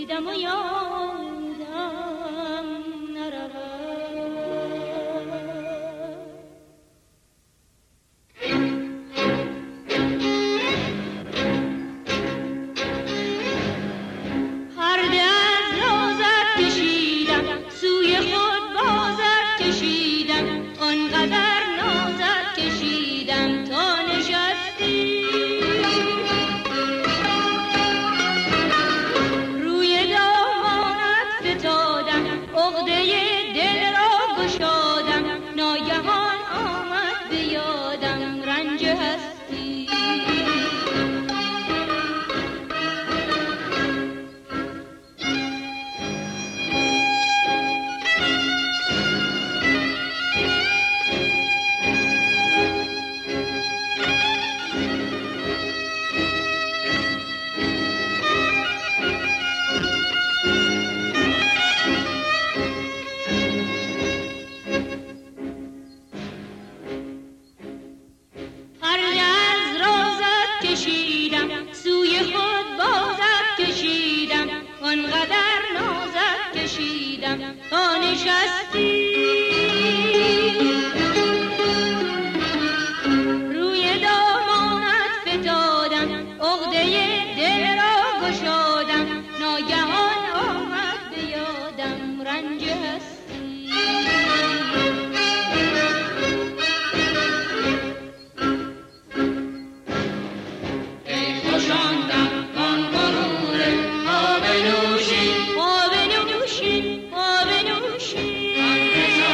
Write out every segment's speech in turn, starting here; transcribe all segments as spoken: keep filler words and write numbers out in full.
دیدم و یادم نرود. پرده از نازت کشیدم، سوی خود بازت کشیدم، آنقدر نازت کشیدم تا نشستی. روی دامانت فتادم، عقده دل را گشادم، ناگهان آمد به یادم رنج هستی. سوی خود بازت کشیدم، آنقدر نازت کشیدم تا نشستی. روی دامانت فتادم، عقده دل را گشادم، ناگهان آمد به یادم رنج هستی. آب نوشین، آب نوشین، آب نوشین.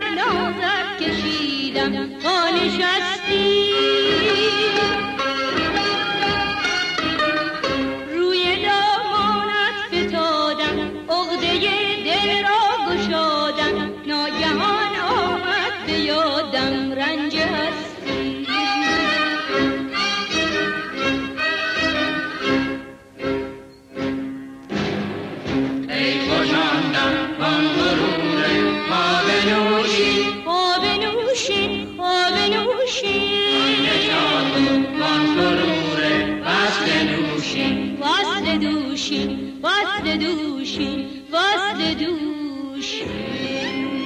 نازک کشیدم تا نشستی روی دامانت فتادم عقده دل را گشادم ناگهان آمد به یادم رنج هستی ای خوشاندم کن غرور ما بنوشی ما بنوشی ما بنوشی نشاطو کن غرور وصل نوشی وصل دوشی وصل دوشی وصل دوشی